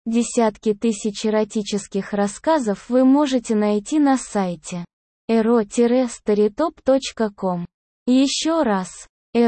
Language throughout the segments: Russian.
Десятки тысяч эротических рассказов вы можете найти на сайте ero-storytop.com. Еще раз.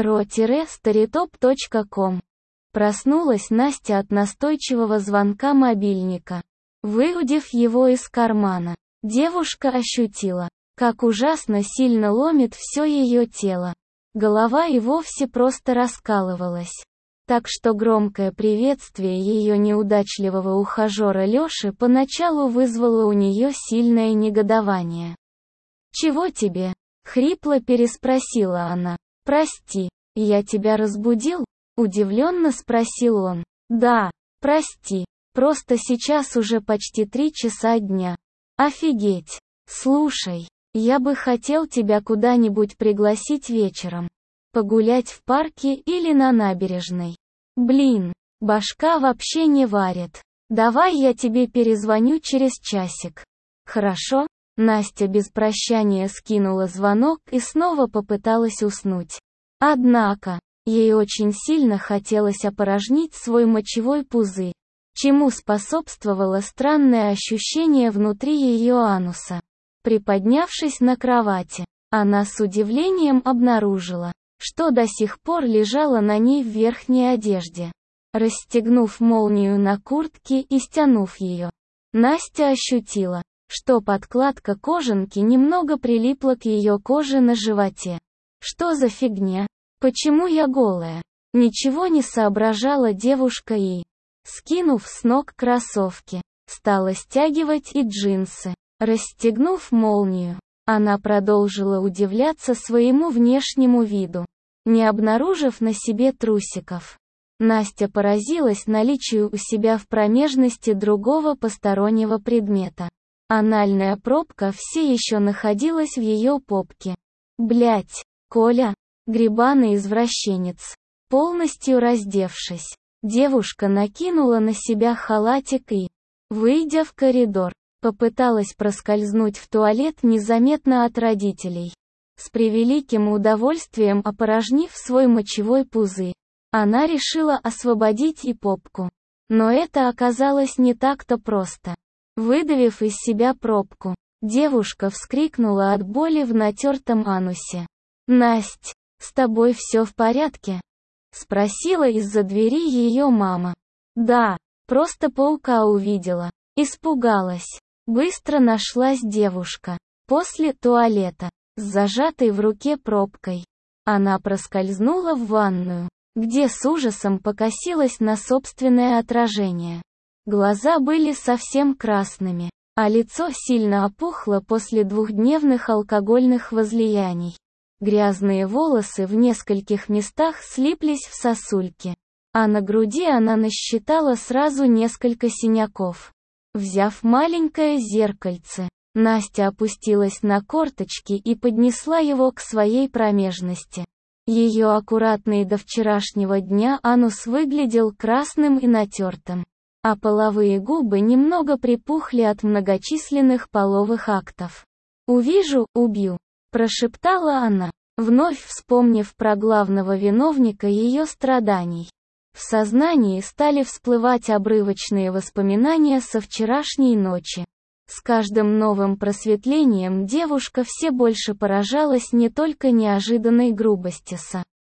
ero-storytop.com. Проснулась Настя от настойчивого звонка мобильника. Выудив его из кармана, девушка ощутила, как ужасно сильно ломит все ее тело. Голова и вовсе просто раскалывалась. Так что громкое приветствие ее неудачливого ухажера Лёши поначалу вызвало у нее сильное негодование. «Чего тебе?» — хрипло переспросила она. «Прости, я тебя разбудил?» — удивленно спросил он. «Да, прости, просто сейчас уже почти 3 часа дня. Офигеть! Слушай, я бы хотел тебя куда-нибудь пригласить вечером. Погулять в парке или на набережной. Блин, башка вообще не варит. Давай я тебе перезвоню через часик. Хорошо?» Настя без прощания скинула звонок и снова попыталась уснуть. Однако, ей очень сильно хотелось опорожнить свой мочевой пузырь, чему способствовало странное ощущение внутри ее ануса. Приподнявшись на кровати, она с удивлением обнаружила, что до сих пор лежала на ней в верхней одежде. Расстегнув молнию на куртке и стянув ее, Настя ощутила, что подкладка кожанки немного прилипла к ее коже на животе. Что за фигня? Почему я голая? Ничего не соображала девушка и, скинув с ног кроссовки, стала стягивать и джинсы. Расстегнув молнию, она продолжила удивляться своему внешнему виду, не обнаружив на себе трусиков. Настя поразилась наличию у себя в промежности другого постороннего предмета. Анальная пробка все еще находилась в ее попке. Блять, Коля, гребаный извращенец. Полностью раздевшись, девушка накинула на себя халатик и, выйдя в коридор, попыталась проскользнуть в туалет незаметно от родителей. С превеликим удовольствием опорожнив свой мочевой пузырь, она решила освободить и попку. Но это оказалось не так-то просто. Выдавив из себя пробку, девушка вскрикнула от боли в натертом анусе. «Насть, с тобой все в порядке?» — спросила из-за двери ее мама. «Да, просто паука увидела. Испугалась». Быстро нашлась девушка. После туалета, с зажатой в руке пробкой, она проскользнула в ванную, где с ужасом покосилась на собственное отражение. Глаза были совсем красными, а лицо сильно опухло после 2-дневных алкогольных возлияний. Грязные волосы в нескольких местах слиплись в сосульки, а на груди она насчитала сразу несколько синяков. Взяв маленькое зеркальце, Настя опустилась на корточки и поднесла его к своей промежности. Ее аккуратный до вчерашнего дня анус выглядел красным и натертым, а половые губы немного припухли от многочисленных половых актов. «Увижу, убью», — прошептала она, вновь вспомнив про главного виновника ее страданий. В сознании стали всплывать обрывочные воспоминания со вчерашней ночи. С каждым новым просветлением девушка все больше поражалась не только неожиданной грубости со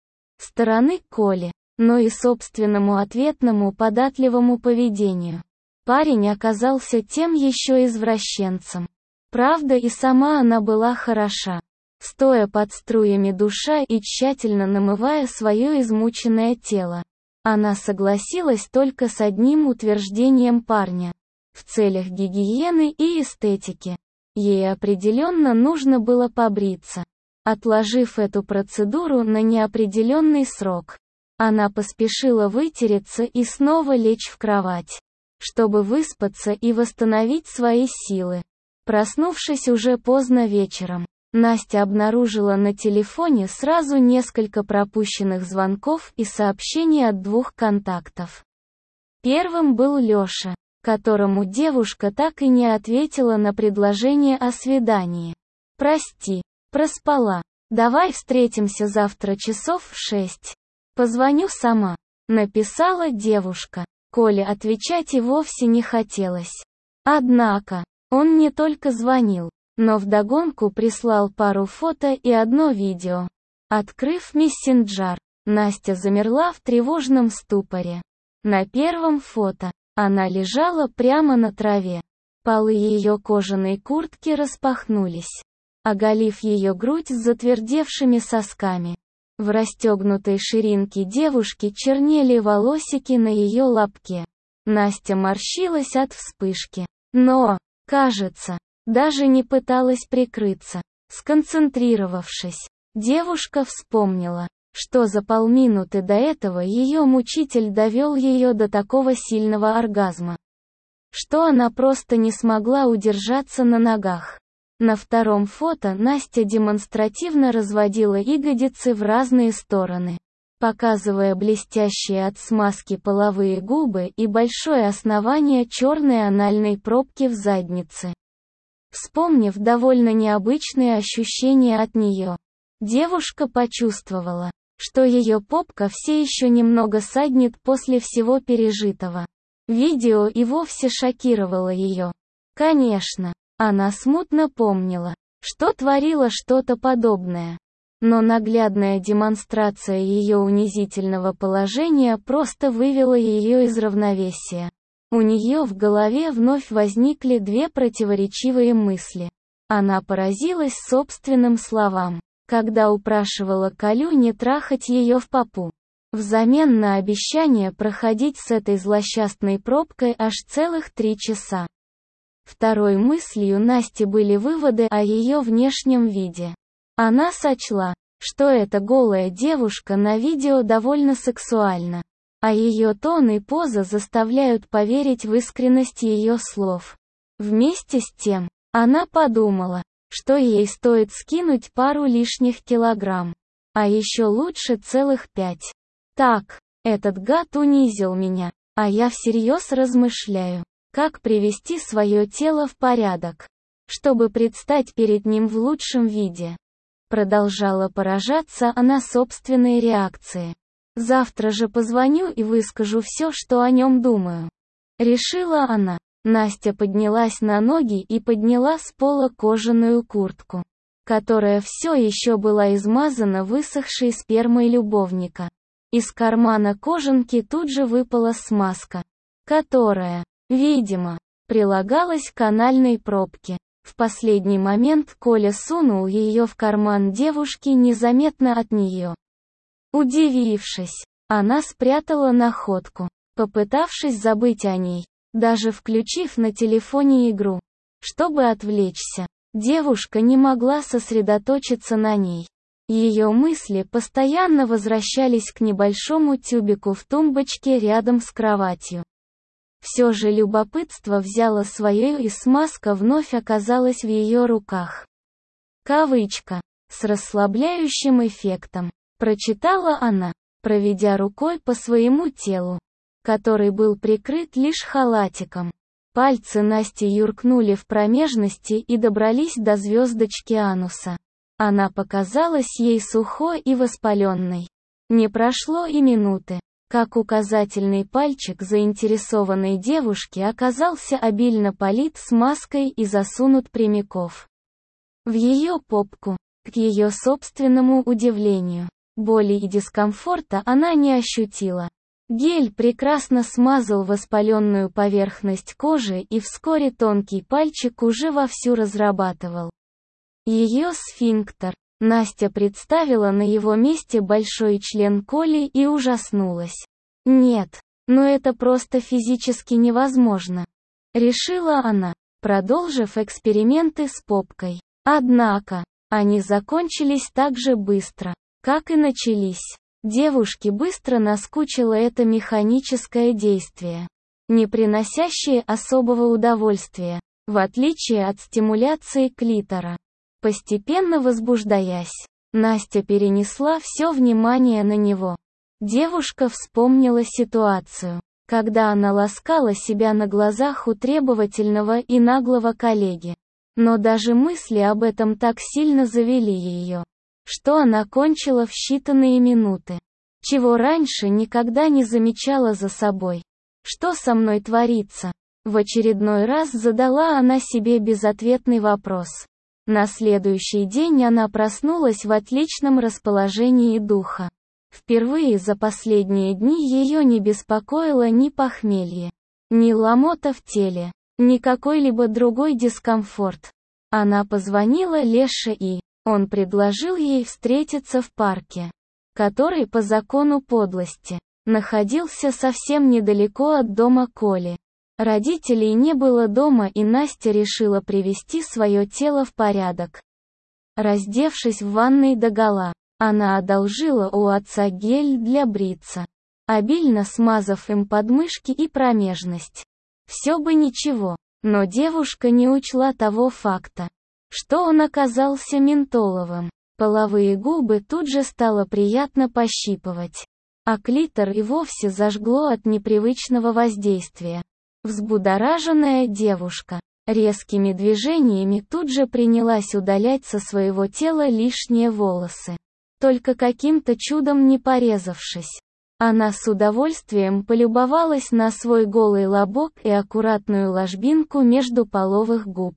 стороны Коли, но и собственному ответному податливому поведению. Парень оказался тем еще извращенцем. Правда, и сама она была хороша. Стоя под струями душа и тщательно намывая свое измученное тело, она согласилась только с одним утверждением парня. В целях гигиены и эстетики. Ей определенно нужно было побриться. Отложив эту процедуру на неопределенный срок, она поспешила вытереться и снова лечь в кровать, чтобы выспаться и восстановить свои силы. Проснувшись уже поздно вечером, Настя обнаружила на телефоне сразу несколько пропущенных звонков и сообщений от 2 контактов. Первым был Лёша, которому девушка так и не ответила на предложение о свидании. «Прости, проспала. Давай встретимся завтра часов в 6. Позвоню сама», — написала девушка. Коле отвечать и вовсе не хотелось. Однако, он не только звонил, но вдогонку прислал пару фото и одно видео. Открыв мессенджер, Настя замерла в тревожном ступоре. На первом фото она лежала прямо на траве. Полы ее кожаной куртки распахнулись, оголив ее грудь с затвердевшими сосками. В расстегнутой ширинке девушки чернели волосики на ее лобке. Настя морщилась от вспышки, но, кажется, даже не пыталась прикрыться. Сконцентрировавшись, девушка вспомнила, что за полминуты до этого ее мучитель довел ее до такого сильного оргазма, что она просто не смогла удержаться на ногах. На втором фото Настя демонстративно разводила ягодицы в разные стороны, показывая блестящие от смазки половые губы и большое основание черной анальной пробки в заднице. Вспомнив довольно необычные ощущения от нее, девушка почувствовала, что ее попка все еще немного саднет после всего пережитого. Видео и вовсе шокировало ее. Конечно, она смутно помнила, что творила что-то подобное. Но наглядная демонстрация ее унизительного положения просто вывела ее из равновесия. У нее в голове вновь возникли две противоречивые мысли. Она поразилась собственным словам, когда упрашивала Колю не трахать ее в попу, взамен на обещание проходить с этой злосчастной пробкой аж целых 3 часа. Второй мыслью Насти были выводы о ее внешнем виде. Она сочла, что эта голая девушка на видео довольно сексуальна, а ее тон и поза заставляют поверить в искренность ее слов. Вместе с тем, она подумала, что ей стоит скинуть пару лишних килограмм, а еще лучше целых 5. Так, этот гад унизил меня, а я всерьез размышляю, как привести свое тело в порядок, чтобы предстать перед ним в лучшем виде. Продолжала поражаться она собственной реакции. Завтра же позвоню и выскажу все, что о нем думаю. Решила она. Настя поднялась на ноги и подняла с пола кожаную куртку, которая все еще была измазана высохшей спермой любовника. Из кармана кожанки тут же выпала смазка, которая, видимо, прилагалась к анальной пробке. В последний момент Коля сунул ее в карман девушки незаметно от нее. Удивившись, она спрятала находку, попытавшись забыть о ней. Даже включив на телефоне игру, чтобы отвлечься, девушка не могла сосредоточиться на ней. Ее мысли постоянно возвращались к небольшому тюбику в тумбочке рядом с кроватью. Все же любопытство взяло свое, и смазка вновь оказалась в ее руках. Кавычка. С расслабляющим эффектом, прочитала она, проведя рукой по своему телу, который был прикрыт лишь халатиком. Пальцы Насти юркнули в промежности и добрались до звездочки ануса. Она показалась ей сухой и воспаленной. Не прошло и минуты, как указательный пальчик заинтересованной девушки оказался обильно полит смазкой и засунут прямиков в ее попку. К ее собственному удивлению, боли и дискомфорта она не ощутила. Гель прекрасно смазал воспаленную поверхность кожи, и вскоре тонкий пальчик уже вовсю разрабатывал ее сфинктер. Настя представила на его месте большой член Коли и ужаснулась. Нет, но это просто физически невозможно, решила она, продолжив эксперименты с попкой. Однако, они закончились так же быстро, как и начались. Девушке быстро наскучило это механическое действие, не приносящее особого удовольствия, в отличие от стимуляции клитора. Постепенно возбуждаясь, Настя перенесла все внимание на него. Девушка вспомнила ситуацию, когда она ласкала себя на глазах у требовательного и наглого коллеги. Но даже мысли об этом так сильно завели ее, что она кончила в считанные минуты, чего раньше никогда не замечала за собой. Что со мной творится? В очередной раз задала она себе безответный вопрос. На следующий день она проснулась в отличном расположении духа. Впервые за последние дни ее не беспокоило ни похмелье, ни ломота в теле, ни какой-либо другой дискомфорт. Она позвонила Леше и он предложил ей встретиться в парке, который по закону подлости находился совсем недалеко от дома Коли. Родителей не было дома, и Настя решила привести свое тело в порядок. Раздевшись в ванной догола, она одолжила у отца гель для бриться, обильно смазав им подмышки и промежность. Все бы ничего, но девушка не учла того факта, что он оказался ментоловым. Половые губы тут же стало приятно пощипывать, а клитор и вовсе зажгло от непривычного воздействия. Взбудораженная девушка резкими движениями тут же принялась удалять со своего тела лишние волосы, только каким-то чудом не порезавшись. Она с удовольствием полюбовалась на свой голый лобок и аккуратную ложбинку между половых губ.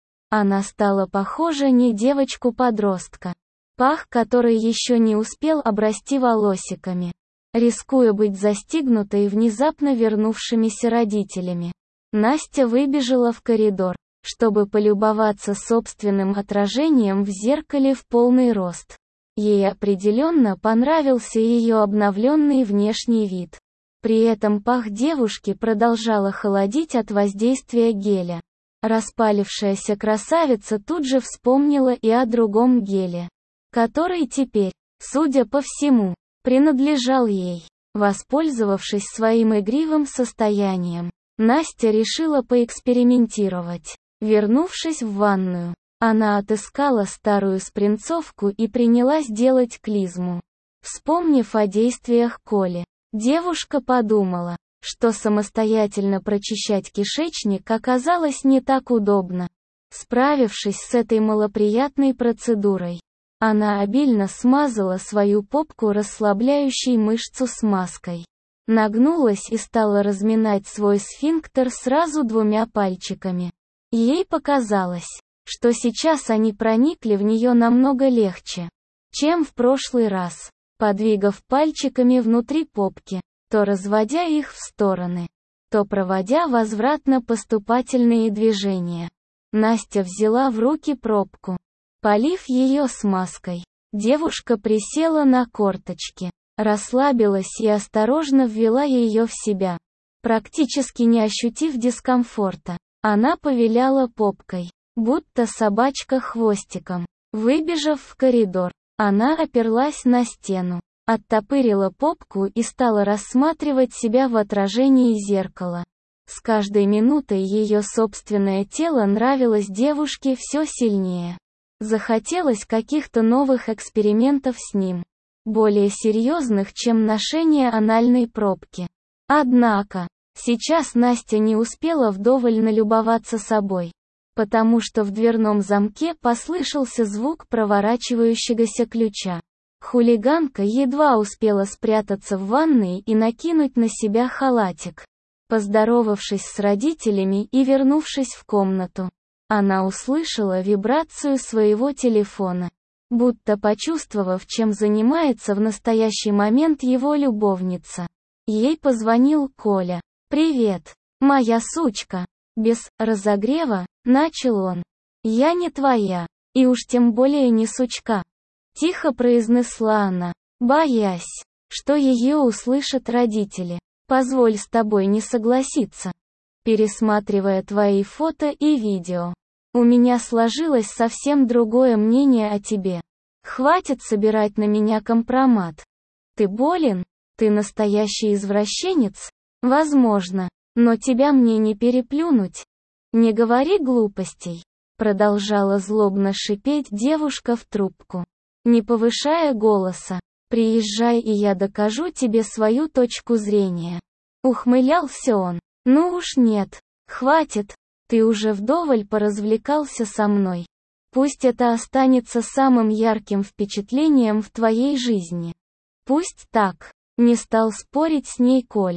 Она стала похожа на девочку-подростка, пах который еще не успел обрасти волосиками, рискуя быть застигнутой внезапно вернувшимися родителями. Настя выбежала в коридор, чтобы полюбоваться собственным отражением в зеркале в полный рост. Ей определенно понравился ее обновленный внешний вид. При этом пах девушки продолжала холодить от воздействия геля. Распалившаяся красавица тут же вспомнила и о другом геле, который теперь, судя по всему, принадлежал ей. Воспользовавшись своим игривым состоянием, Настя решила поэкспериментировать. Вернувшись в ванную, она отыскала старую спринцовку и принялась делать клизму. Вспомнив о действиях Коли, девушка подумала, что самостоятельно прочищать кишечник оказалось не так удобно. Справившись с этой малоприятной процедурой, она обильно смазала свою попку расслабляющей мышцу смазкой. Нагнулась и стала разминать свой сфинктер сразу двумя пальчиками. Ей показалось, что сейчас они проникли в нее намного легче, чем в прошлый раз, подвигав пальчиками внутри попки, то разводя их в стороны, то проводя возвратно-поступательные движения. Настя взяла в руки пробку. Полив ее смазкой, девушка присела на корточки, расслабилась и осторожно ввела ее в себя. Практически не ощутив дискомфорта, она повиляла попкой, будто собачка хвостиком. Выбежав в коридор, она оперлась на стену, оттопырила попку и стала рассматривать себя в отражении зеркала. С каждой минутой ее собственное тело нравилось девушке все сильнее. Захотелось каких-то новых экспериментов с ним, более серьезных, чем ношение анальной пробки. Однако, сейчас Настя не успела вдоволь налюбоваться собой, потому что в дверном замке послышался звук проворачивающегося ключа. Хулиганка едва успела спрятаться в ванной и накинуть на себя халатик. Поздоровавшись с родителями и вернувшись в комнату, она услышала вибрацию своего телефона. Будто почувствовав, чем занимается в настоящий момент его любовница, ей позвонил Коля. «Привет, моя сучка!» Без разогрева начал он. «Я не твоя, и уж тем более не сучка», тихо произнесла она, боясь, что ее услышат родители. «Позволь с тобой не согласиться. Пересматривая твои фото и видео, у меня сложилось совсем другое мнение о тебе. Хватит собирать на меня компромат. Ты болен? Ты настоящий извращенец? Возможно, но тебя мне не переплюнуть. Не говори глупостей», продолжала злобно шипеть девушка в трубку, не повышая голоса. «Приезжай, и я докажу тебе свою точку зрения». Ухмылялся он. «Ну уж нет. Хватит. Ты уже вдоволь поразвлекался со мной. Пусть это останется самым ярким впечатлением в твоей жизни». «Пусть так», не стал спорить с ней Коля.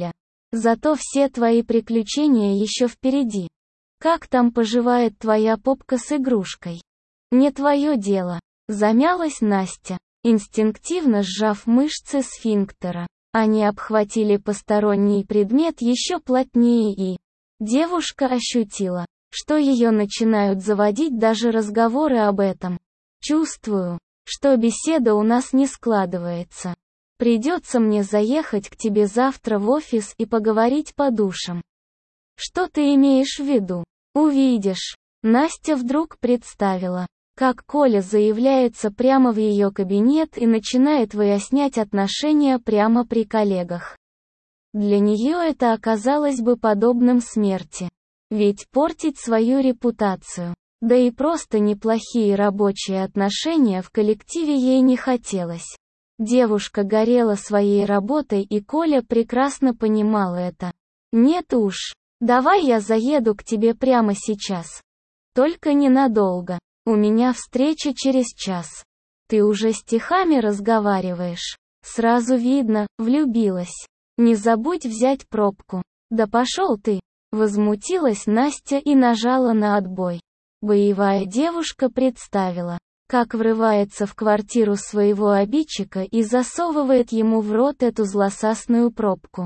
Зато все твои приключения еще впереди. Как там поживает твоя попка с игрушкой? Не твое дело. Замялась Настя, инстинктивно сжав мышцы сфинктера. Они обхватили посторонний предмет еще плотнее и... Девушка ощутила, что ее начинают заводить даже разговоры об этом. Чувствую, что беседа у нас не складывается. Придется мне заехать к тебе завтра в офис и поговорить по душам. Что ты имеешь в виду? Увидишь. Настя вдруг представила, как Коля заявляется прямо в ее кабинет и начинает выяснять отношения прямо при коллегах. Для нее это оказалось бы подобным смерти. Ведь портить свою репутацию, да и просто неплохие рабочие отношения в коллективе ей не хотелось. Девушка горела своей работой, и Коля прекрасно понимал это. «Нет уж, давай я заеду к тебе прямо сейчас. Только ненадолго, у меня встреча через час. Ты уже стихами разговариваешь. Сразу видно, влюбилась. Не забудь взять пробку». «Да пошел ты!» Возмутилась Настя и нажала на отбой. Боевая девушка представила, как врывается в квартиру своего обидчика и засовывает ему в рот эту злосасную пробку.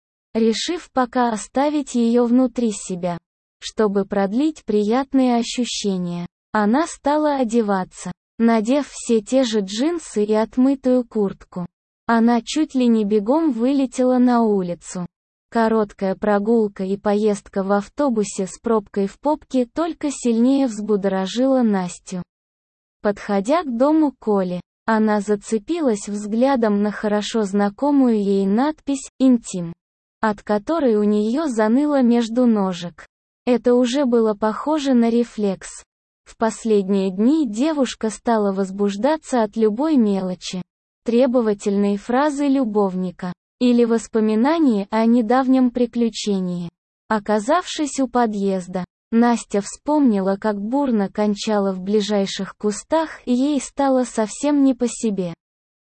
Решив пока оставить ее внутри себя, чтобы продлить приятные ощущения, она стала одеваться, надев все те же джинсы и отмытую куртку. Она чуть ли не бегом вылетела на улицу. Короткая прогулка и поездка в автобусе с пробкой в попке только сильнее взбудоражила Настю. Подходя к дому Коли, она зацепилась взглядом на хорошо знакомую ей надпись «Интим», от которой у нее заныло между ножек. Это уже было похоже на рефлекс. В последние дни девушка стала возбуждаться от любой мелочи. Требовательные фразы любовника или воспоминания о недавнем приключении. Оказавшись у подъезда, Настя вспомнила, как бурно кончала в ближайших кустах, и ей стало совсем не по себе.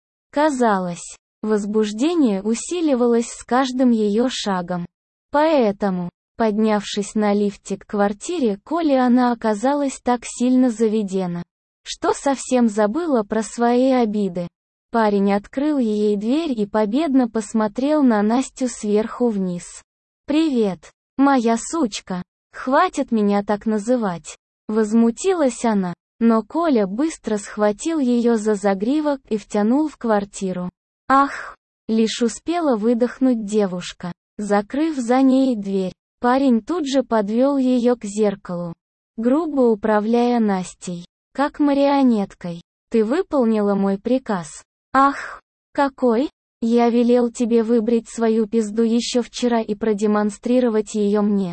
Казалось, возбуждение усиливалось с каждым ее шагом. Поэтому, поднявшись на лифте к квартире Коли, она оказалась так сильно заведена, что совсем забыла про свои обиды. Парень открыл ей дверь и победно посмотрел на Настю сверху вниз. «Привет, моя сучка! Хватит меня так называть!» Возмутилась она, но Коля быстро схватил ее за загривок и втянул в квартиру. «Ах!» — лишь успела выдохнуть девушка, закрыв за ней дверь. Парень тут же подвел ее к зеркалу, грубо управляя Настей, как марионеткой. «Ты выполнила мой приказ». «Ах, какой? Я велел тебе выбрить свою пизду еще вчера и продемонстрировать ее мне.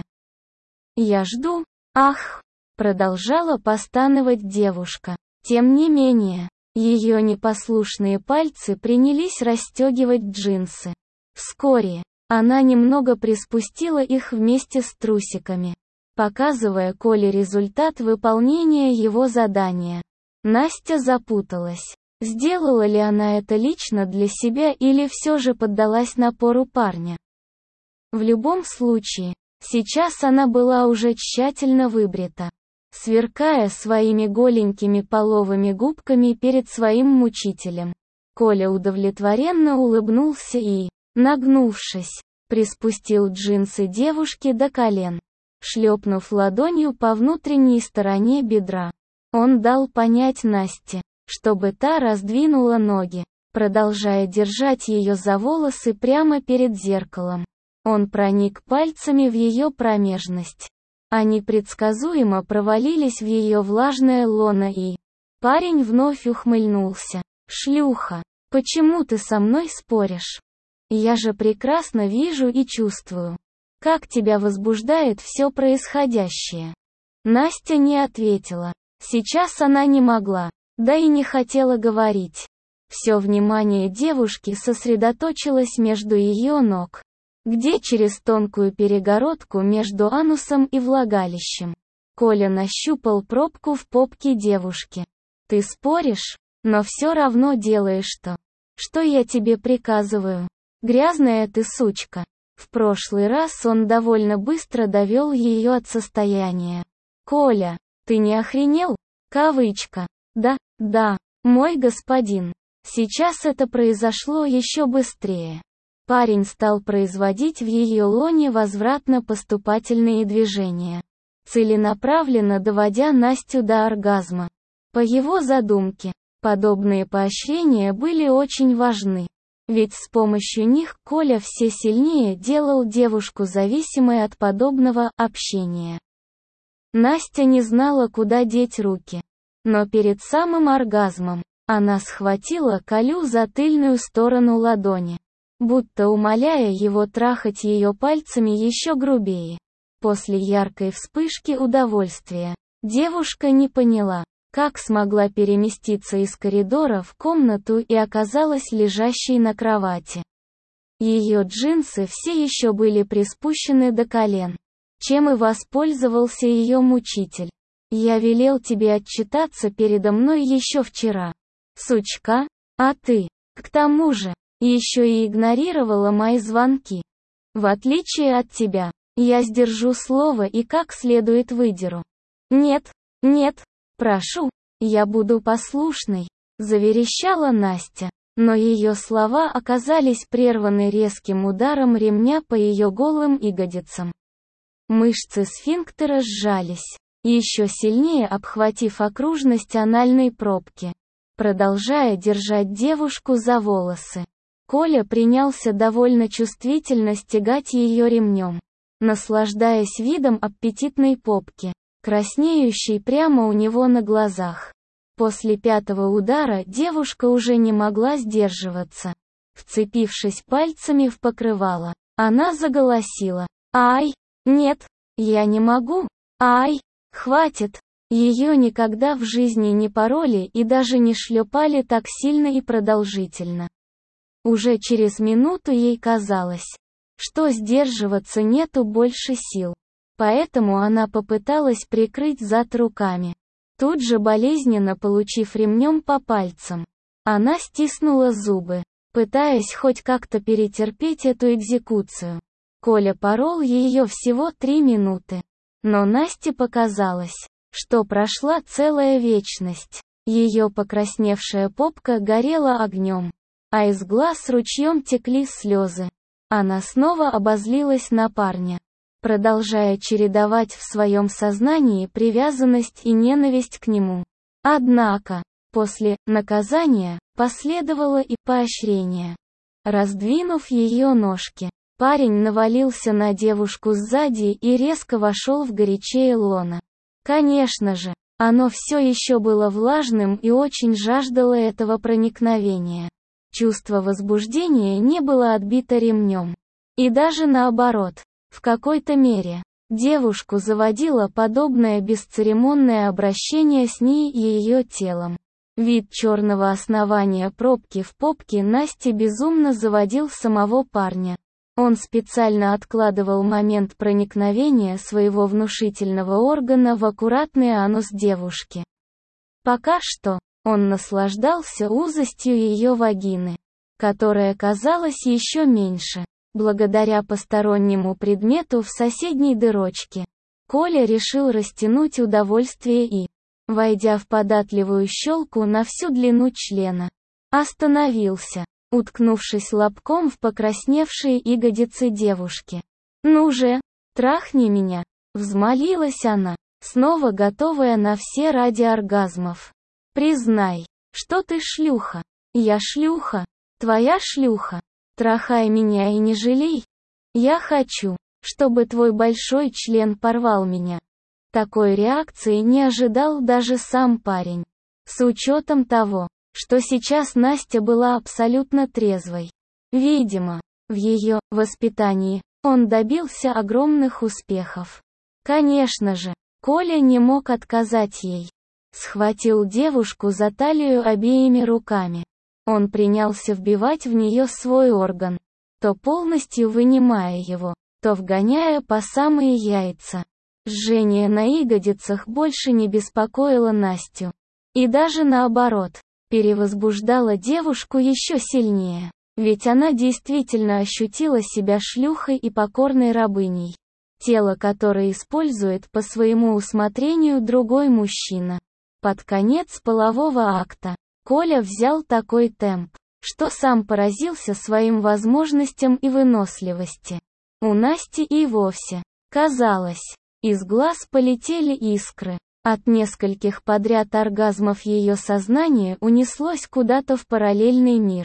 Я жду». «Ах!» — продолжала постановать девушка. Тем не менее, ее непослушные пальцы принялись расстегивать джинсы. Вскоре, она немного приспустила их вместе с трусиками, показывая Коле результат выполнения его задания. Настя запуталась. Сделала ли она это лично для себя или все же поддалась напору парня? В любом случае, сейчас она была уже тщательно выбрита, сверкая своими голенькими половыми губками перед своим мучителем. Коля удовлетворенно улыбнулся и, нагнувшись, приспустил джинсы девушки до колен, шлепнув ладонью по внутренней стороне бедра. Он дал понять Насте, чтобы та раздвинула ноги, продолжая держать ее за волосы прямо перед зеркалом. Он проник пальцами в ее промежность. Они предсказуемо провалились в ее влажное лоно, и... Парень вновь ухмыльнулся. «Шлюха, почему ты со мной споришь? Я же прекрасно вижу и чувствую, как тебя возбуждает все происходящее». Настя не ответила. Сейчас она не могла, да и не хотела говорить. Все внимание девушки сосредоточилось между ее ног, где через тонкую перегородку между анусом и влагалищем. Коля нащупал пробку в попке девушки. «Ты споришь, но все равно делаешь то, что я тебе приказываю. Грязная ты сучка». В прошлый раз он довольно быстро довел ее от состояния. «Коля, ты не охренел?» Кавычка. Да, мой господин. Сейчас это произошло еще быстрее. Парень стал производить в ее лоне возвратно-поступательные движения, целенаправленно доводя Настю до оргазма. По его задумке, подобные поощрения были очень важны. Ведь с помощью них Коля все сильнее делал девушку зависимой от подобного общения. Настя не знала, куда деть руки. Но перед самым оргазмом, она схватила Колю за тыльную сторону ладони, будто умоляя его трахать ее пальцами еще грубее. После яркой вспышки удовольствия, девушка не поняла, как смогла переместиться из коридора в комнату и оказалась лежащей на кровати. Ее джинсы все еще были приспущены до колен, чем и воспользовался ее мучитель. «Я велел тебе отчитаться передо мной еще вчера. Сучка, а ты, к тому же, еще и игнорировала мои звонки. В отличие от тебя, я сдержу слово и как следует выдеру». «Нет, прошу, я буду послушной», — заверещала Настя, но ее слова оказались прерваны резким ударом ремня по ее голым ягодицам. Мышцы сфинктера сжались, еще сильнее обхватив окружность анальной пробки. Продолжая держать девушку за волосы, Коля принялся довольно чувствительно стягать ее ремнем, наслаждаясь видом аппетитной попки, краснеющей прямо у него на глазах. После пятого удара девушка уже не могла сдерживаться. Вцепившись пальцами в покрывало, она заголосила: «Ай! Нет! Я не могу! Ай! Хватит!» Ее никогда в жизни не пороли и даже не шлепали так сильно и продолжительно. Уже через минуту ей казалось, что сдерживаться нету больше сил. Поэтому она попыталась прикрыть зад руками, тут же болезненно получив ремнем по пальцам. Она стиснула зубы, пытаясь хоть как-то перетерпеть эту экзекуцию. Коля порол ее всего 3 минуты. Но Насте показалось, что прошла целая вечность. Ее покрасневшая попка горела огнем, а из глаз ручьем текли слезы. Она снова обозлилась на парня, продолжая чередовать в своем сознании привязанность и ненависть к нему. Однако, после наказания последовало и поощрение. Раздвинув ее ножки, парень навалился на девушку сзади и резко вошел в горячее лоно. Конечно же, оно все еще было влажным и очень жаждало этого проникновения. Чувство возбуждения не было отбито ремнем. И даже наоборот, в какой-то мере, девушку заводило подобное бесцеремонное обращение с ней и ее телом. Вид черного основания пробки в попке Насти безумно заводил самого парня. Он специально откладывал момент проникновения своего внушительного органа в аккуратный анус девушки. Пока что, он наслаждался узостью ее вагины, которая казалась еще меньше, благодаря постороннему предмету в соседней дырочке. Коля решил растянуть удовольствие и, войдя в податливую щелку на всю длину члена, остановился, уткнувшись лобком в покрасневшие ягодицы девушки. «Ну же, трахни меня!» — взмолилась она, снова готовая на все ради оргазмов. «Признай, что ты шлюха!» «Я шлюха! Твоя шлюха! Трахай меня и не жалей! Я хочу, чтобы твой большой член порвал меня!» Такой реакции не ожидал даже сам парень. С учетом того, что сейчас Настя была абсолютно трезвой. Видимо, в ее воспитании он добился огромных успехов. Конечно же, Коля не мог отказать ей. Схватил девушку за талию обеими руками. Он принялся вбивать в нее свой орган, то полностью вынимая его, то вгоняя по самые яйца. Жжение на ягодицах больше не беспокоило Настю. И даже наоборот, перевозбуждало девушку еще сильнее. Ведь она действительно ощутила себя шлюхой и покорной рабыней. Тело, которое использует по своему усмотрению другой мужчина. Под конец полового акта Коля взял такой темп, что сам поразился своим возможностям и выносливости. У Насти и вовсе, казалось, из глаз полетели искры. От нескольких подряд оргазмов ее сознание унеслось куда-то в параллельный мир.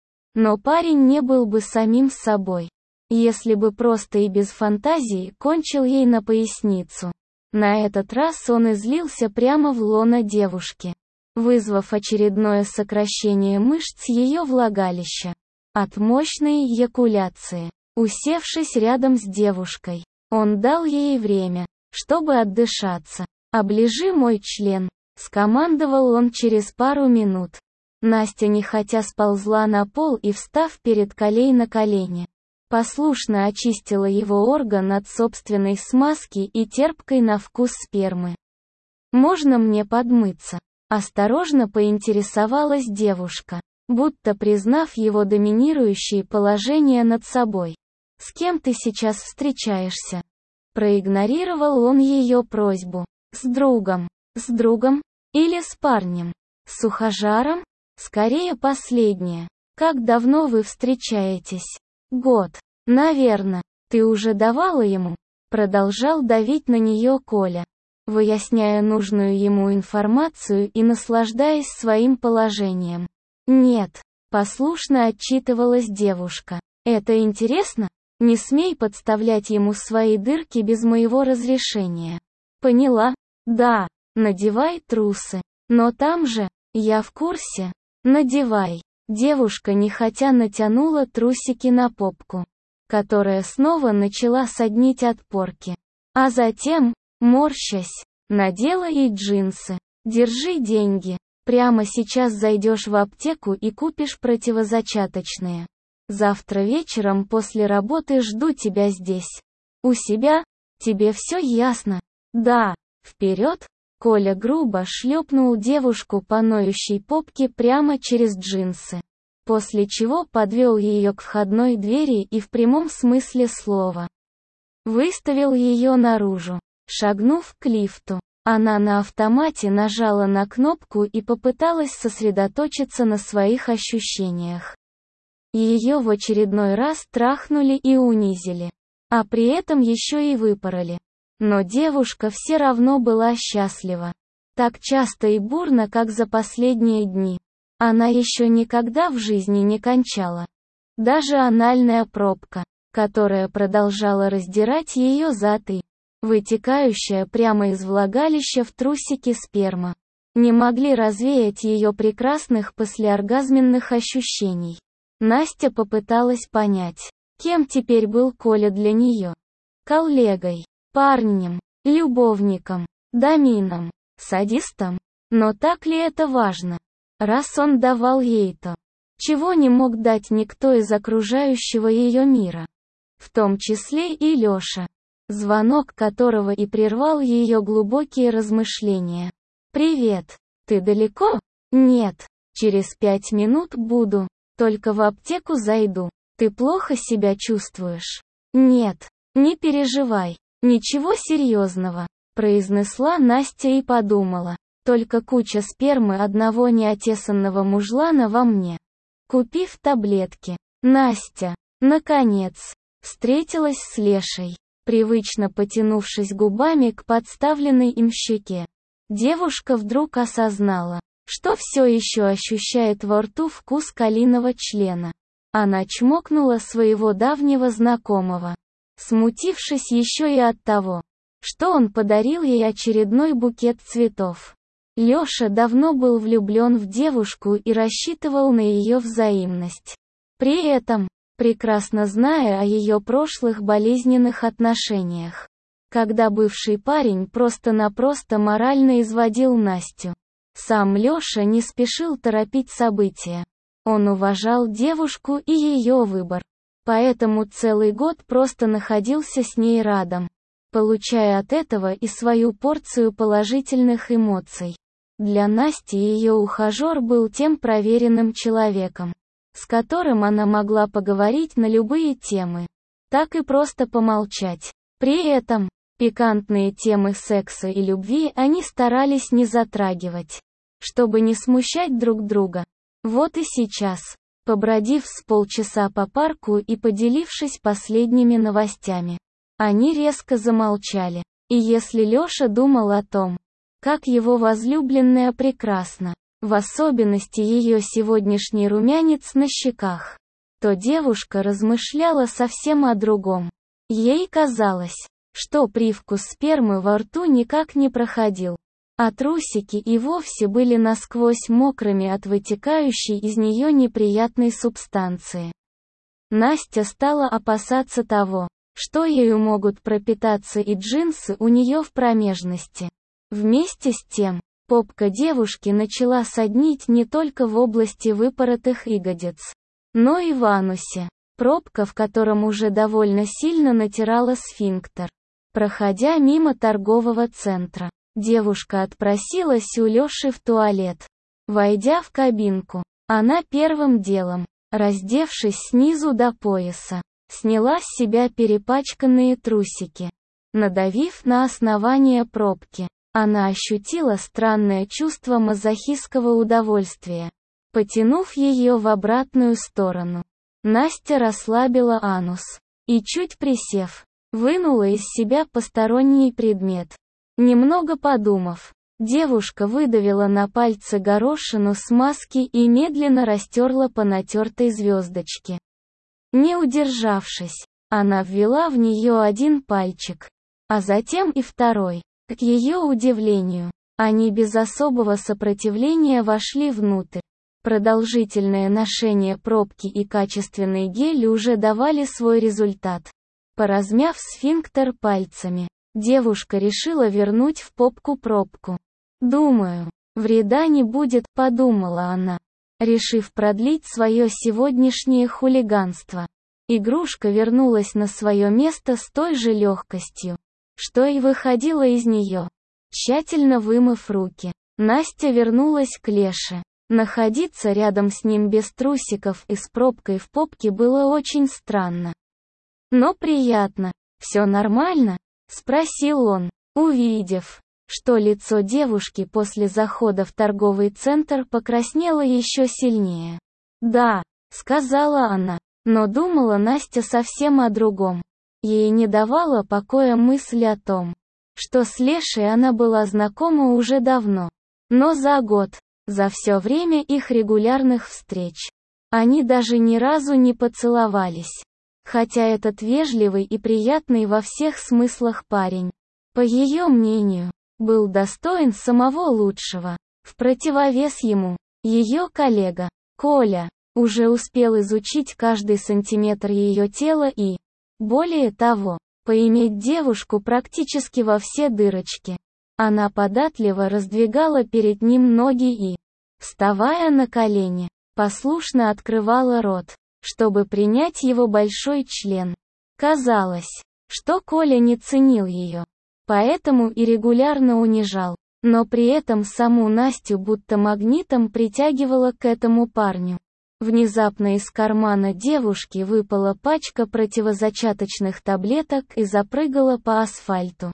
Но парень не был бы самим собой, если бы просто и без фантазии кончил ей на поясницу. На этот раз он излился прямо в лоно девушки, вызвав очередное сокращение мышц ее влагалища. От мощной эякуляции, усевшись рядом с девушкой, он дал ей время, чтобы отдышаться. «Оближи мой член», — скомандовал он через пару минут. Настя нехотя сползла на пол и, встав перед Колей на колени, послушно очистила его орган от собственной смазки и терпкой на вкус спермы. «Можно мне подмыться?» — осторожно поинтересовалась девушка, будто признав его доминирующее положение над собой. «С кем ты сейчас встречаешься?» Проигнорировал он ее просьбу. «С другом. С другом? Или с парнем? С ухажером?» «Скорее последнее. Как давно вы встречаетесь?» «Год. Наверно. Ты уже давала ему?» Продолжал давить на нее Коля, выясняя нужную ему информацию и наслаждаясь своим положением. «Нет», — послушно отчитывалась девушка. «Это интересно? Не смей подставлять ему свои дырки без моего разрешения». «Поняла? Да, надевай трусы. Но там же, я в курсе. Надевай». Девушка нехотя натянула трусики на попку, которая снова начала соднить от порки. А затем, морщась, надела и джинсы. «Держи деньги. Прямо сейчас зайдешь в аптеку и купишь противозачаточные. Завтра вечером после работы жду тебя здесь. У себя? Тебе все ясно?» «Да, вперед!» Коля грубо шлепнул девушку по ноющей попке прямо через джинсы, после чего подвел ее к входной двери и в прямом смысле слова выставил ее наружу. Шагнув к лифту, она на автомате нажала на кнопку и попыталась сосредоточиться на своих ощущениях. Ее в очередной раз трахнули и унизили, а при этом еще и выпороли. Но девушка все равно была счастлива. Так часто и бурно, как за последние дни. Она еще никогда в жизни не кончала. Даже анальная пробка, которая продолжала раздирать ее зад и вытекающая прямо из влагалища в трусики сперма, не могли развеять ее прекрасных послеоргазменных ощущений. Настя попыталась понять, кем теперь был Коля для нее. Коллегой, парнем, любовником, домином, садистом. Но так ли это важно? Раз он давал ей то, чего не мог дать никто из окружающего ее мира. В том числе и Леша, звонок которого и прервал ее глубокие размышления. «Привет. Ты далеко?» «Нет. Через 5 минут буду. Только в аптеку зайду. Ты плохо себя чувствуешь?» «Нет. Не переживай. Ничего серьезного», — произнесла Настя и подумала. «Только куча спермы одного неотесанного мужлана во мне». Купив таблетки, Настя, наконец, встретилась с Лешей, привычно потянувшись губами к подставленной им щеке. Девушка вдруг осознала, что все еще ощущает во рту вкус Колиного члена. Она чмокнула своего давнего знакомого, смутившись еще и от того, что он подарил ей очередной букет цветов. Леша давно был влюблен в девушку и рассчитывал на ее взаимность. При этом, прекрасно зная о ее прошлых болезненных отношениях, когда бывший парень просто-напросто морально изводил Настю. Сам Леша не спешил торопить события. Он уважал девушку и ее выбор. Поэтому целый год просто находился с ней рядом, получая от этого и свою порцию положительных эмоций. Для Насти ее ухажер был тем проверенным человеком, с которым она могла поговорить на любые темы, так и просто помолчать. При этом, пикантные темы секса и любви они старались не затрагивать, чтобы не смущать друг друга. Вот и сейчас, побродив с полчаса по парку и поделившись последними новостями, они резко замолчали. И если Лёша думал о том, как его возлюбленная прекрасна, в особенности ее сегодняшний румянец на щеках, то девушка размышляла совсем о другом. Ей казалось, что привкус спермы во рту никак не проходил, а трусики и вовсе были насквозь мокрыми от вытекающей из нее неприятной субстанции. Настя стала опасаться того, что ею могут пропитаться и джинсы у нее в промежности. Вместе с тем, попка девушки начала соднить не только в области выпоротых ягодиц, но и в анусе, пробка в котором уже довольно сильно натирала сфинктер. Проходя мимо торгового центра, девушка отпросилась у Лёши в туалет. Войдя в кабинку, она первым делом, раздевшись снизу до пояса, сняла с себя перепачканные трусики. Надавив на основание пробки, она ощутила странное чувство мазохистского удовольствия. Потянув ее в обратную сторону, Настя расслабила анус и, чуть присев, вынула из себя посторонний предмет. Немного подумав, девушка выдавила на пальцы горошину смазки и медленно растерла по натертой звездочке. Не удержавшись, она ввела в нее один пальчик, а затем и второй. К ее удивлению, они без особого сопротивления вошли внутрь. Продолжительное ношение пробки и качественный гель уже давали свой результат. Поразмяв сфинктер пальцами, девушка решила вернуть в попку пробку. «Думаю, вреда не будет», — подумала она, решив продлить свое сегодняшнее хулиганство. Игрушка вернулась на свое место с той же легкостью, что и выходила из нее. Тщательно вымыв руки, Настя вернулась к Леше. Находиться рядом с ним без трусиков и с пробкой в попке было очень странно. Но приятно. «Все нормально?» — спросил он, увидев, что лицо девушки после захода в торговый центр покраснело еще сильнее. «Да», — сказала она, но думала Настя совсем о другом. Ей не давала покоя мысль о том, что с Лешей она была знакома уже давно. Но за год, за все время их регулярных встреч, они даже ни разу не поцеловались. Хотя этот вежливый и приятный во всех смыслах парень, по ее мнению, был достоин самого лучшего. В противовес ему, ее коллега, Коля, уже успел изучить каждый сантиметр ее тела и, более того, поиметь девушку практически во все дырочки. Она податливо раздвигала перед ним ноги и, вставая на колени, послушно открывала рот, чтобы принять его большой член. Казалось, что Коля не ценил ее, поэтому и регулярно унижал, но при этом саму Настю будто магнитом притягивала к этому парню. Внезапно из кармана девушки выпала пачка противозачаточных таблеток и запрыгала по асфальту.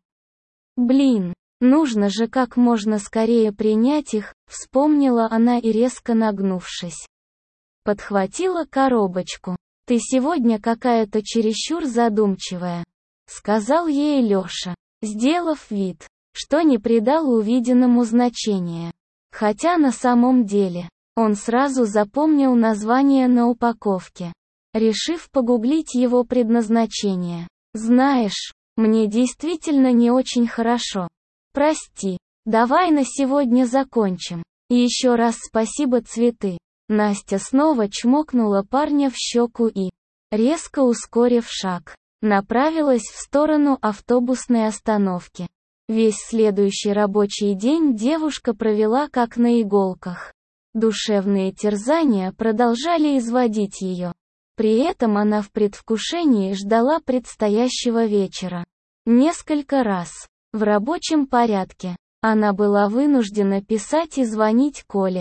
«Блин, нужно же как можно скорее принять их», — вспомнила она и резко нагнувшись, подхватила коробочку. «Ты сегодня какая-то чересчур задумчивая», — сказал ей Лёша, сделав вид, что не придал увиденному значения. Хотя на самом деле, он сразу запомнил название на упаковке, решив погуглить его предназначение. «Знаешь, мне действительно не очень хорошо. Прости, давай на сегодня закончим. И еще раз спасибо, цветы». Настя снова чмокнула парня в щеку и, резко ускорив шаг, направилась в сторону автобусной остановки. Весь следующий рабочий день девушка провела как на иголках. Душевные терзания продолжали изводить ее. При этом она в предвкушении ждала предстоящего вечера. Несколько раз, в рабочем порядке, она была вынуждена писать и звонить Коле,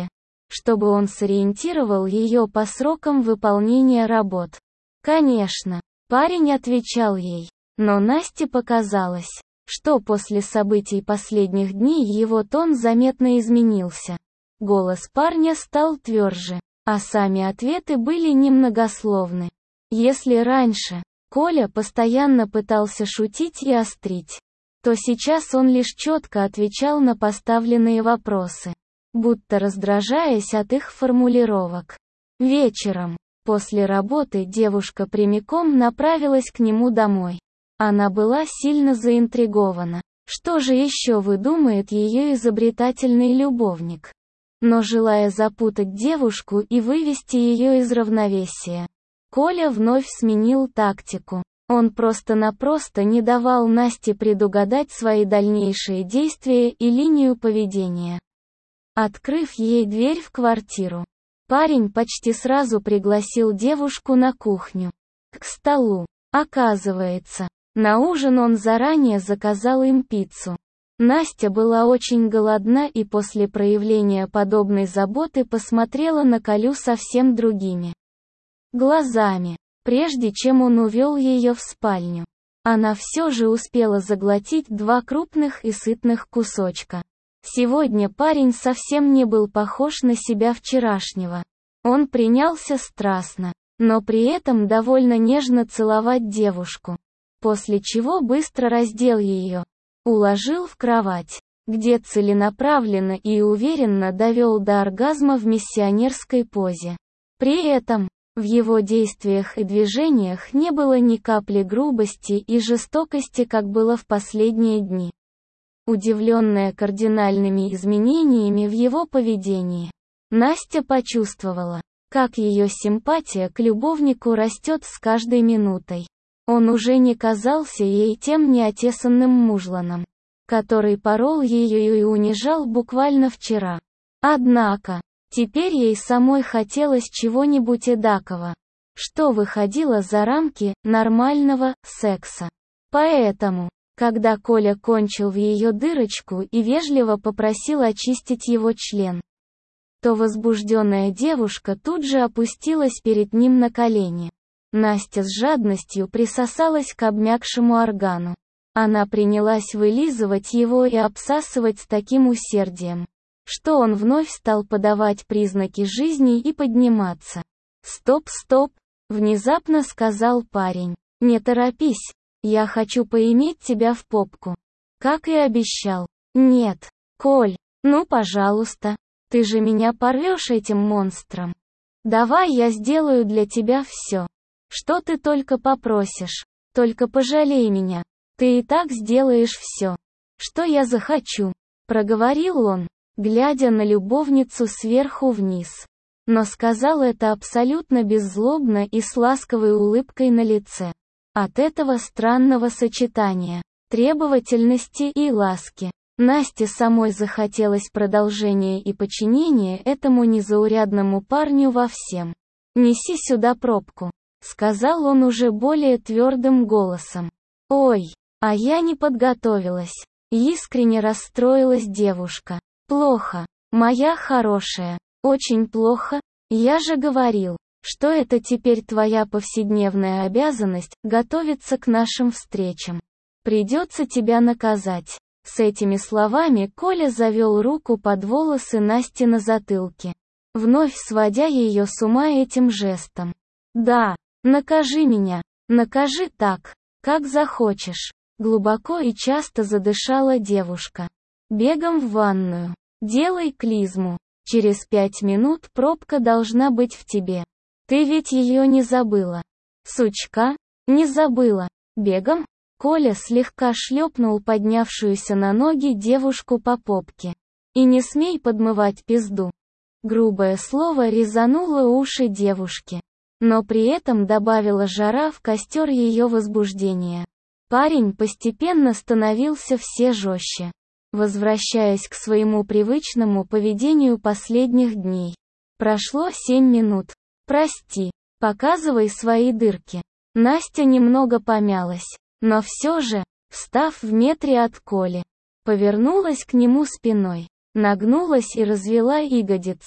чтобы он сориентировал ее по срокам выполнения работ. Конечно, парень отвечал ей, но Насте показалось, что после событий последних дней его тон заметно изменился. Голос парня стал тверже, а сами ответы были немногословны. Если раньше Коля постоянно пытался шутить и острить, то сейчас он лишь четко отвечал на поставленные вопросы, будто раздражаясь от их формулировок. Вечером, после работы, девушка прямиком направилась к нему домой. Она была сильно заинтригована. Что же еще выдумает ее изобретательный любовник? Но желая запутать девушку и вывести ее из равновесия, Коля вновь сменил тактику. Он просто-напросто не давал Насте предугадать свои дальнейшие действия и линию поведения. Открыв ей дверь в квартиру, парень почти сразу пригласил девушку на кухню, к столу. Оказывается, на ужин он заранее заказал им пиццу. Настя была очень голодна и после проявления подобной заботы посмотрела на Колю совсем другими глазами. Прежде чем он увел ее в спальню, она все же успела заглотить 2 крупных и сытных кусочка. Сегодня парень совсем не был похож на себя вчерашнего. Он принялся страстно, но при этом довольно нежно целовать девушку, после чего быстро раздел ее, уложил в кровать, где целенаправленно и уверенно довел до оргазма в миссионерской позе. При этом, в его действиях и движениях не было ни капли грубости и жестокости, как было в последние дни. Удивленная кардинальными изменениями в его поведении, Настя почувствовала, как ее симпатия к любовнику растет с каждой минутой. Он уже не казался ей тем неотесанным мужланом, который порол ее и унижал буквально вчера. Однако, теперь ей самой хотелось чего-нибудь эдакого, что выходило за рамки нормального секса. Поэтому, когда Коля кончил в ее дырочку и вежливо попросил очистить его член, то возбужденная девушка тут же опустилась перед ним на колени. Настя с жадностью присосалась к обмякшему органу. Она принялась вылизывать его и обсасывать с таким усердием, что он вновь стал подавать признаки жизни и подниматься. «Стоп, стоп!» — внезапно сказал парень. «Не торопись, я хочу поиметь тебя в попку. Как и обещал». «Нет, Коль, ну пожалуйста, ты же меня порвешь этим монстром. Давай я сделаю для тебя все, что ты только попросишь. Только пожалей меня, ты и так сделаешь все, что я захочу», — проговорил он, глядя на любовницу сверху вниз. Но сказал это абсолютно беззлобно и с ласковой улыбкой на лице. От этого странного сочетания требовательности и ласки Насте самой захотелось продолжения и подчинения этому незаурядному парню во всем. «Неси сюда пробку», — сказал он уже более твердым голосом. «Ой, а я не подготовилась», — искренне расстроилась девушка. «Плохо, моя хорошая, очень плохо, я же говорил, что это теперь твоя повседневная обязанность — готовиться к нашим встречам. Придется тебя наказать». С этими словами Коля завел руку под волосы Насти на затылке, вновь сводя ее с ума этим жестом. «Да, накажи меня, накажи так, как захочешь», — глубоко и часто задышала девушка. «Бегом в ванную. Делай клизму. Через 5 минут пробка должна быть в тебе. Ты ведь ее не забыла. Сучка, не забыла. Бегом?» Коля слегка шлепнул поднявшуюся на ноги девушку по попке. «И не смей подмывать пизду». Грубое слово резануло уши девушки, но при этом добавило жара в костер ее возбуждения. Парень постепенно становился все жестче, возвращаясь к своему привычному поведению последних дней. Прошло 7 минут. «Прости, показывай свои дырки». Настя немного помялась, но все же, встав в метре от Коли, повернулась к нему спиной, нагнулась и развела ягодицы.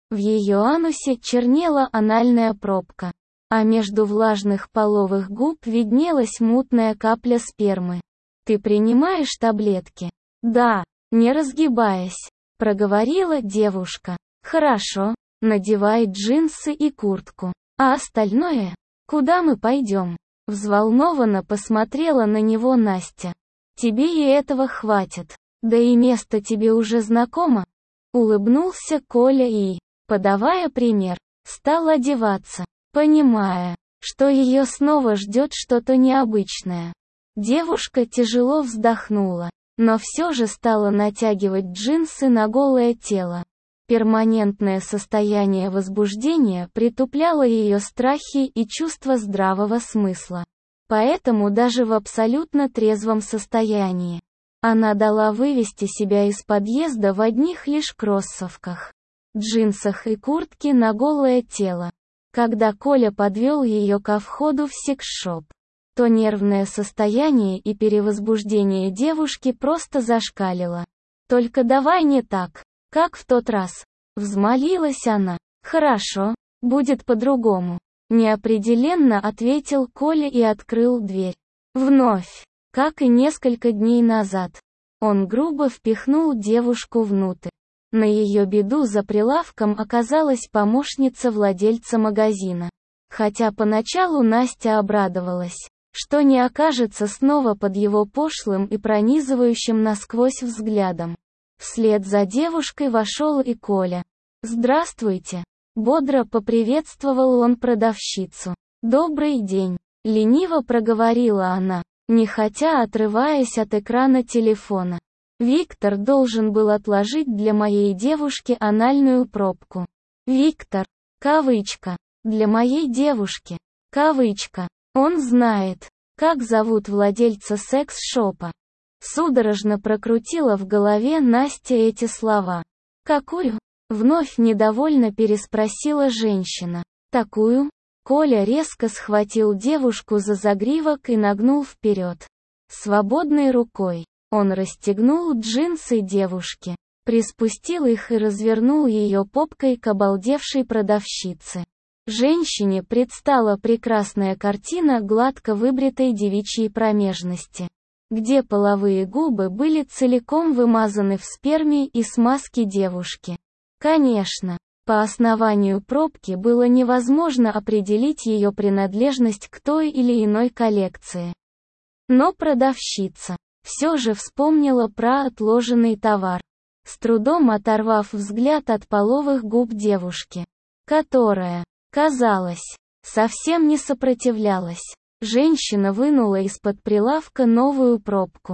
В ее анусе чернела анальная пробка, а между влажных половых губ виднелась мутная капля спермы. «Ты принимаешь таблетки?» «Да», не разгибаясь, проговорила девушка. «Хорошо, надевай джинсы и куртку. А остальное? Куда мы пойдем?» Взволнованно посмотрела на него Настя. «Тебе и этого хватит. Да и место тебе уже знакомо?» Улыбнулся Коля и, подавая пример, стал одеваться, понимая, что ее снова ждет что-то необычное. Девушка тяжело вздохнула, но все же стала натягивать джинсы на голое тело. Перманентное состояние возбуждения притупляло ее страхи и чувство здравого смысла. Поэтому даже в абсолютно трезвом состоянии она дала вывести себя из подъезда в одних лишь кроссовках, джинсах и куртке на голое тело. Когда Коля подвел ее ко входу в секс-шоп, то нервное состояние и перевозбуждение девушки просто зашкалило. «Только давай не так, как в тот раз», — взмолилась она. «Хорошо, будет по-другому», — неопределенно ответил Коля и открыл дверь. Вновь, как и несколько дней назад, он грубо впихнул девушку внутрь. На ее беду за прилавком оказалась помощница владельца магазина. Хотя поначалу Настя обрадовалась, что не окажется снова под его пошлым и пронизывающим насквозь взглядом. Вслед за девушкой вошел и Коля. «Здравствуйте!» Бодро поприветствовал он продавщицу. «Добрый день!» Лениво проговорила она, нехотя отрываясь от экрана телефона. «Виктор должен был отложить для моей девушки анальную пробку». «Виктор, кавычка, для моей девушки, кавычка, он знает, как зовут владельца секс-шопа». Судорожно прокрутила в голове Настя эти слова. «Какую?» Вновь недовольно переспросила женщина. «Такую?» Коля резко схватил девушку за загривок и нагнул вперед. Свободной рукой он расстегнул джинсы девушки, приспустил их и развернул ее попкой к обалдевшей продавщице. Женщине предстала прекрасная картина гладко выбритой девичьей промежности, где половые губы были целиком вымазаны в сперме и смазке девушки. Конечно, по основанию пробки было невозможно определить ее принадлежность к той или иной коллекции. Но продавщица все же вспомнила про отложенный товар, с трудом оторвав взгляд от половых губ девушки, которая, казалось, совсем не сопротивлялась. Женщина вынула из-под прилавка новую пробку.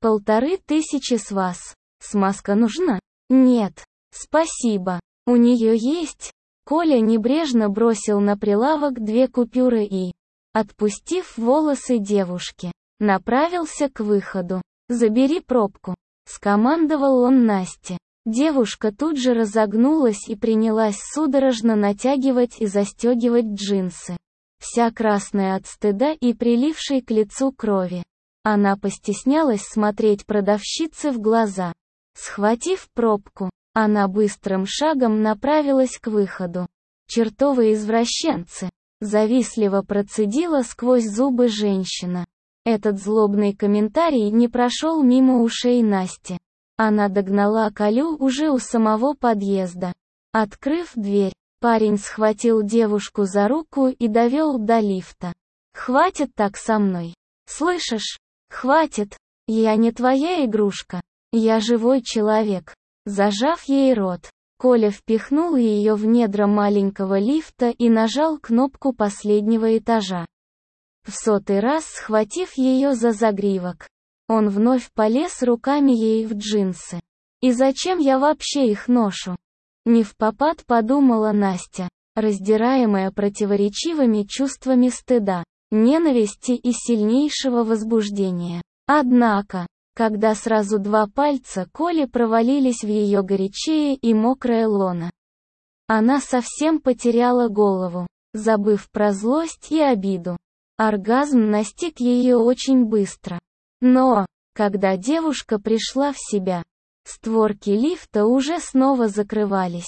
1500 с вас. Смазка нужна? Нет. Спасибо. У нее есть. Коля небрежно бросил на прилавок 2 купюры и, отпустив волосы девушки, направился к выходу. «Забери пробку», — скомандовал он Насте. Девушка тут же разогнулась и принялась судорожно натягивать и застегивать джинсы. Вся красная от стыда и прилившей к лицу крови. Она постеснялась смотреть продавщице в глаза. Схватив пробку, она быстрым шагом направилась к выходу. «Чертовы извращенцы!» — завистливо процедила сквозь зубы женщина. Этот злобный комментарий не прошел мимо ушей Насти. Она догнала Колю уже у самого подъезда. Открыв дверь, парень схватил девушку за руку и довел до лифта. «Хватит так со мной. Слышишь? Хватит. Я не твоя игрушка. Я живой человек». Зажав ей рот, Коля впихнул ее в недра маленького лифта и нажал кнопку последнего этажа. В 100-й раз схватив ее за загривок, он вновь полез руками ей в джинсы. «И зачем я вообще их ношу?» Невпопад подумала Настя, раздираемая противоречивыми чувствами стыда, ненависти и сильнейшего возбуждения. Однако, когда сразу 2 пальца Коли провалились в ее горячее и мокрое лоно, она совсем потеряла голову, забыв про злость и обиду. Оргазм настиг ее очень быстро. Но, когда девушка пришла в себя, створки лифта уже снова закрывались.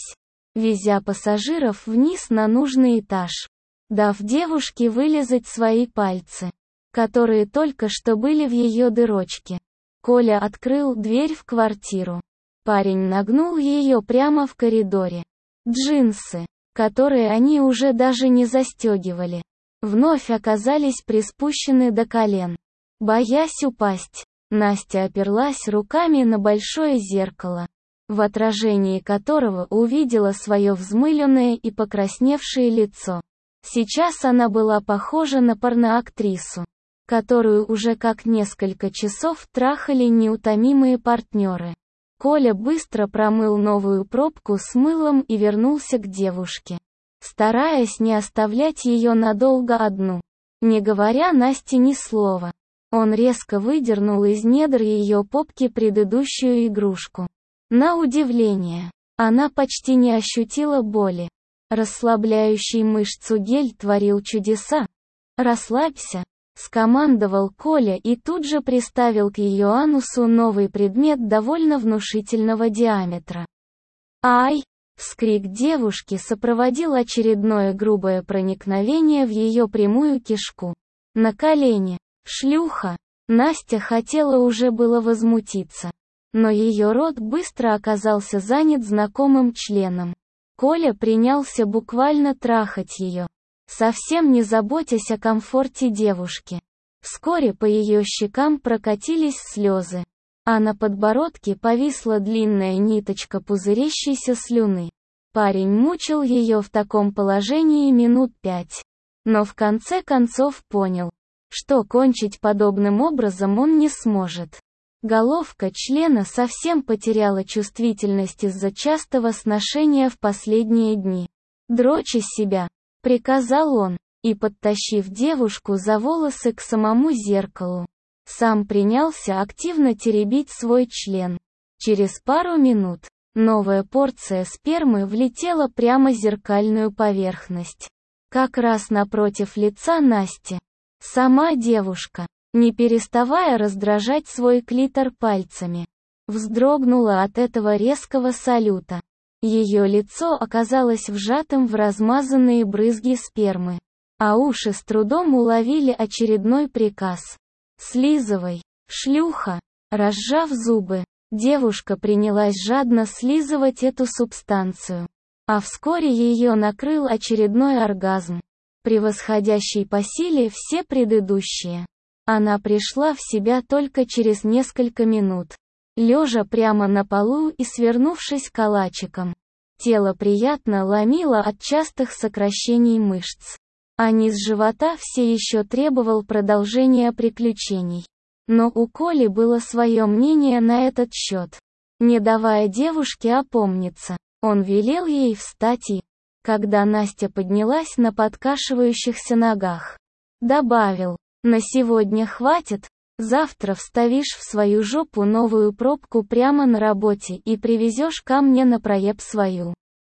везя пассажиров вниз на нужный этаж, дав девушке вылизать свои пальцы, которые только что были в ее дырочке. Коля открыл дверь в квартиру. Парень нагнул ее прямо в коридоре. Джинсы, которые они уже даже не застегивали, вновь оказались приспущены до колен. Боясь упасть, Настя оперлась руками на большое зеркало, в отражении которого увидела свое взмыленное и покрасневшее лицо. Сейчас она была похожа на порноактрису, которую уже как несколько часов трахали неутомимые партнеры. Коля быстро промыл новую пробку с мылом и вернулся к девушке, стараясь не оставлять ее надолго одну. Не говоря Насте ни слова, он резко выдернул из недр ее попки предыдущую игрушку. На удивление, она почти не ощутила боли. Расслабляющий мышцу гель творил чудеса. «Расслабься», — скомандовал Коля и тут же приставил к ее анусу новый предмет довольно внушительного диаметра. «Ай!» — вскрик девушки сопроводил очередное грубое проникновение в ее прямую кишку. На колени. «Шлюха!» Настя хотела уже было возмутиться, но ее рот быстро оказался занят знакомым членом. Коля принялся буквально трахать ее, совсем не заботясь о комфорте девушки. Вскоре по ее щекам прокатились слезы, а на подбородке повисла длинная ниточка пузырящейся слюны. Парень мучил ее в таком положении минут 5, но в конце концов понял, что кончить подобным образом он не сможет. Головка члена совсем потеряла чувствительность из-за частого сношения в последние дни. «Дрочь из себя», — приказал он, и, подтащив девушку за волосы к самому зеркалу, сам принялся активно теребить свой член. Через пару минут новая порция спермы влетела прямо в зеркальную поверхность, как раз напротив лица Насти. Сама девушка, не переставая раздражать свой клитор пальцами, вздрогнула от этого резкого салюта. Ее лицо оказалось вжатым в размазанные брызги спермы, а уши с трудом уловили очередной приказ. «Слизывай, шлюха!» Разжав зубы, девушка принялась жадно слизывать эту субстанцию. А вскоре ее накрыл очередной оргазм, превосходящий по силе все предыдущие. Она пришла в себя только через несколько минут, лежа прямо на полу и свернувшись калачиком. Тело приятно ломило от частых сокращений мышц, а низ живота все еще требовал продолжения приключений. Но у Коли было свое мнение на этот счет. Не давая девушке опомниться, он велел ей встать и, когда Настя поднялась на подкашивающихся ногах, добавил: «На сегодня хватит, завтра вставишь в свою жопу новую пробку прямо на работе и привезешь ко мне на проеб свою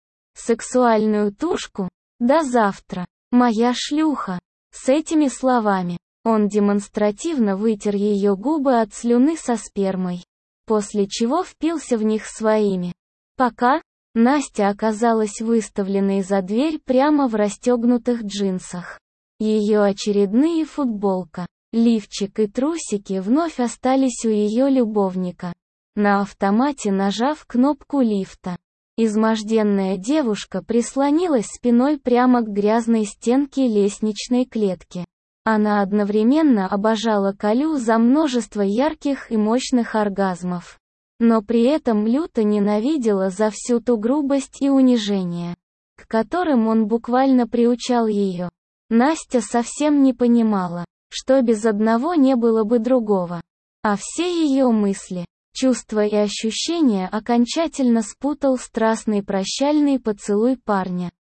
сексуальную тушку. До завтра, моя шлюха». С этими словами он демонстративно вытер ее губы от слюны со спермой, после чего впился в них своими. Пока Настя оказалась выставленной за дверь прямо в расстегнутых джинсах. Ее очередные футболка, лифчик и трусики вновь остались у ее любовника. На автомате нажав кнопку лифта, изможденная девушка прислонилась спиной прямо к грязной стенке лестничной клетки. Она одновременно обожала Колю за множество ярких и мощных оргазмов, но при этом люто ненавидела за всю ту грубость и унижение, к которым он буквально приучал ее. Настя совсем не понимала, что без одного не было бы другого, а все ее мысли, чувства и ощущения окончательно спутал страстный прощальный поцелуй парня.